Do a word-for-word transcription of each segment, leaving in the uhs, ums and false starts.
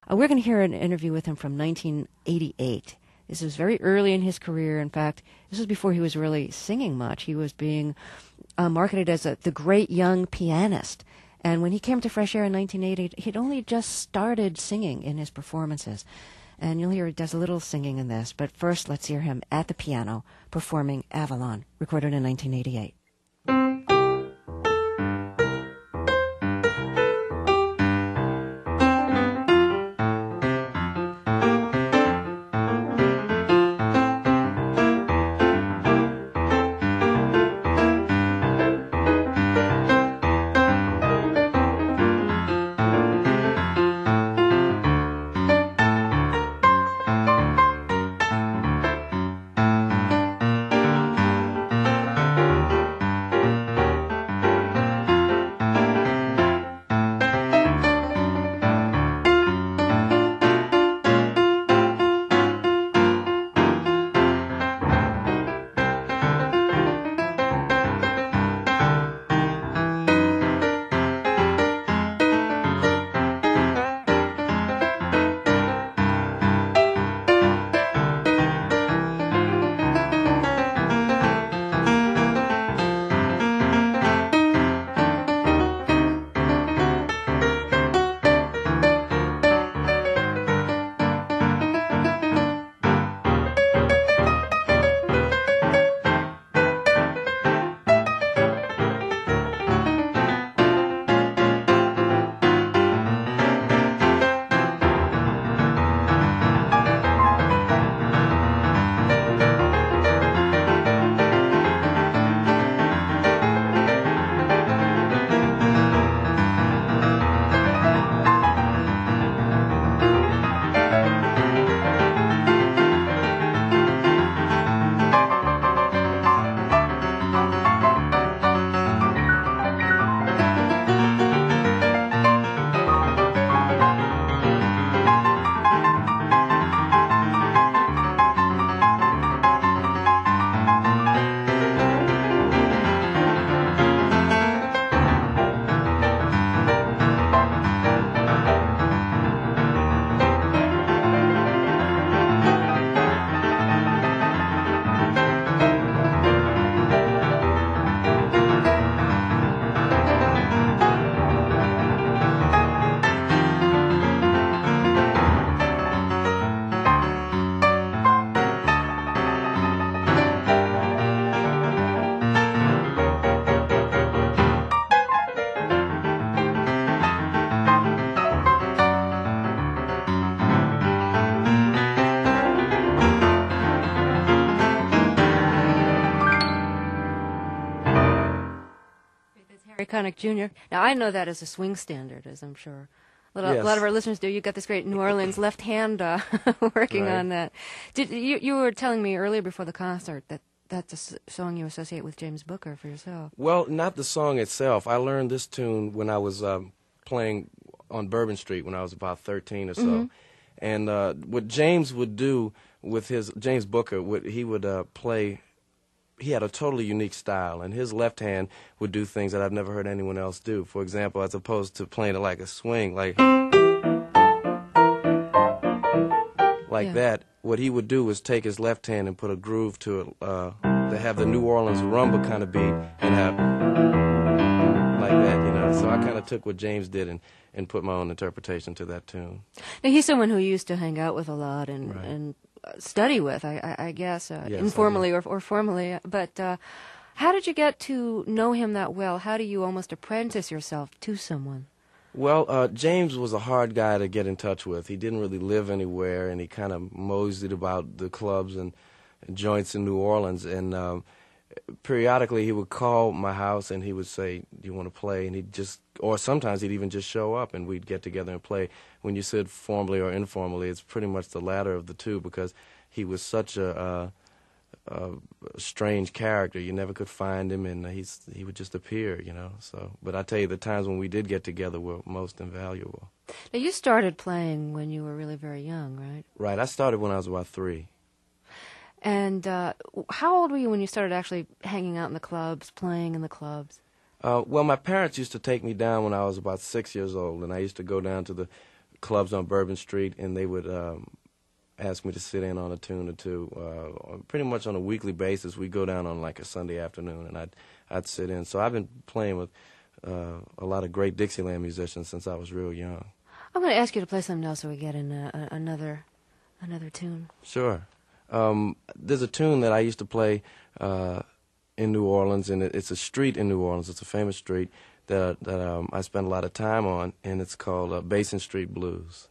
Uh, we're going to hear an interview with him from nineteen eighty-eight. This was very early in his career. In fact, this was before he was really singing much. He was being uh, marketed as a, the great young pianist. And when he came to Fresh Air in nineteen eighty, he'd only just started singing in his performances. And you'll hear he does a little singing in this. But first, let's hear him at the piano performing Avalon, recorded in nineteen eighty-eight. Harry Connick Junior Now, I know that as a swing standard, as I'm sure a lot, yes. a lot of our listeners do. You've got this great New Orleans left hand uh, working right. on that. Did you, you were telling me earlier before the concert that that's a s- song you associate with James Booker for yourself. Well, not the song itself. I learned this tune when I was um, playing on Bourbon Street when I was about thirteen or so. Mm-hmm. And uh, what James would do with his, James Booker, would, he would uh, play, he had a totally unique style, and his left hand would do things that I've never heard anyone else do. For example, as opposed to playing it like a swing, like like Yeah. that, what he would do was take his left hand and put a groove to it, uh, to have the New Orleans rumba kind of beat, and have like that, you know. So I kind of took what James did and, and put my own interpretation to that tune. Now, he's someone who you used to hang out with a lot and, Right. and uh, study with, I, I, I guess, uh, Yes, I informally or, or formally. But uh, how did you get to know him that well? How do you almost apprentice yourself to someone? Well, uh, James was a hard guy to get in touch with. He didn't really live anywhere, and he kind of moseyed about the clubs and, and joints in New Orleans. And um, periodically he would call my house and he would say, "Do you want to play?" And he'd just, or sometimes he'd even just show up and we'd get together and play. When you said formally or informally, it's pretty much the latter of the two, because he was such a, uh, a strange character. You never could find him, and he's he would just appear, you know. So, but I tell you, the times when we did get together were most invaluable. Now, you started playing when you were really very young, right? Right. I started when I was about three. And uh, how old were you when you started actually hanging out in the clubs, playing in the clubs? Uh, well, my parents used to take me down when I was about six years old, and I used to go down to the clubs on Bourbon Street, and they would um, ask me to sit in on a tune or two. Uh, pretty much on a weekly basis, we'd go down on like a Sunday afternoon, and I'd, I'd sit in. So I've been playing with uh, a lot of great Dixieland musicians since I was real young. I'm going to ask you to play something else so we get in a, a, another, another tune. Sure. Um, there's a tune that I used to play uh, in New Orleans, and it, it's a street in New Orleans. It's a famous street that, that um, I spend a lot of time on, and it's called uh, Basin Street Blues.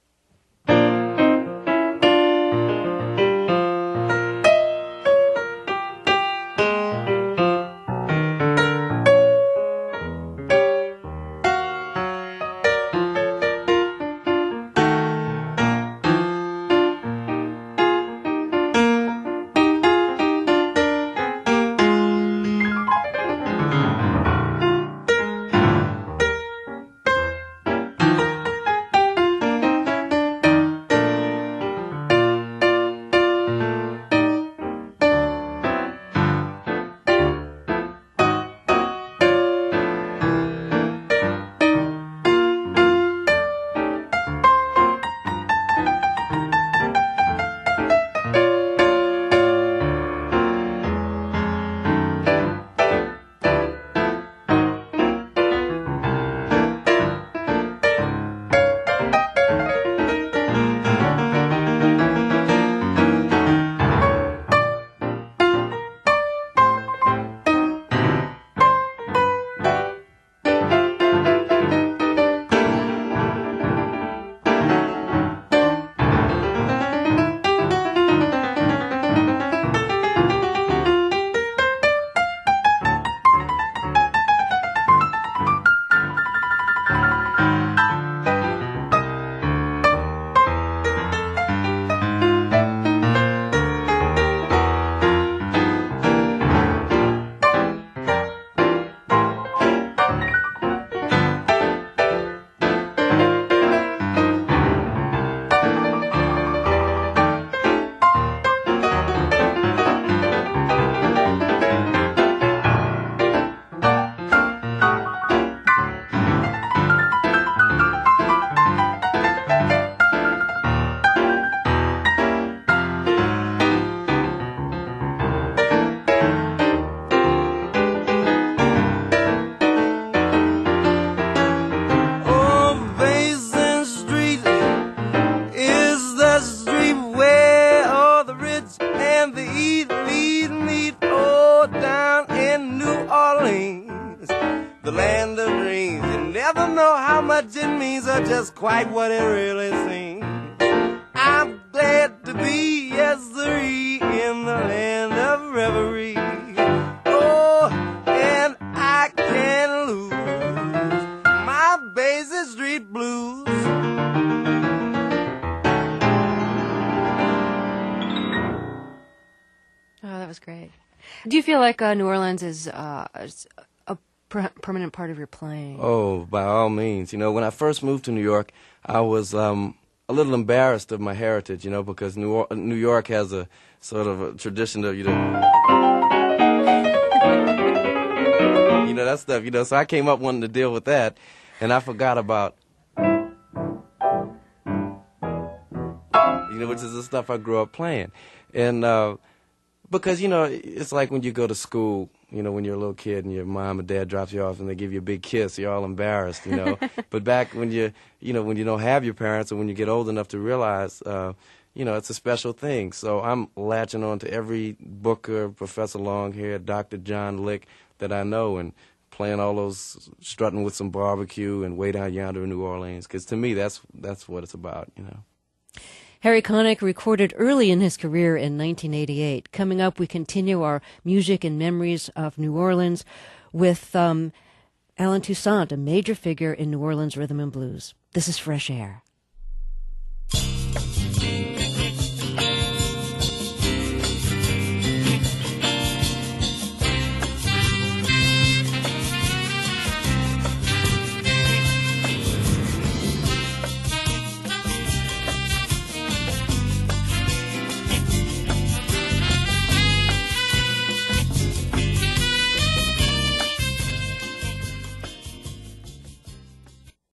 Just quite what it really seems. I'm glad to be, yes, sirree, in the land of reverie. Oh, and I can't lose my Basin Street Blues. Oh, that was great. Do you feel like uh, New Orleans is uh, a per- permanent part of your playing? Oh, by all means. You know, when I first moved to New York, I was um, a little embarrassed of my heritage, you know, because New, or- New York has a sort of a tradition of, you know, you know, that stuff, you know, so I came up wanting to deal with that, and I forgot about, you know, which is the stuff I grew up playing. And, uh, because, you know, it's like when you go to school, you know, when you're a little kid and your mom and dad drops you off and they give you a big kiss, you're all embarrassed, you know. But back when you, you know, when you don't have your parents, and when you get old enough to realize, uh, you know, it's a special thing. So I'm latching on to every Booker, Professor Longhair, Doctor John Lick that I know, and playing all those, strutting with some barbecue and Way Down Yonder in New Orleans, because to me that's that's what it's about, you know. Harry Connick recorded early in his career in nineteen eighty-eight. Coming up, we continue our music and memories of New Orleans with um, Allen Toussaint, a major figure in New Orleans rhythm and blues. This is Fresh Air.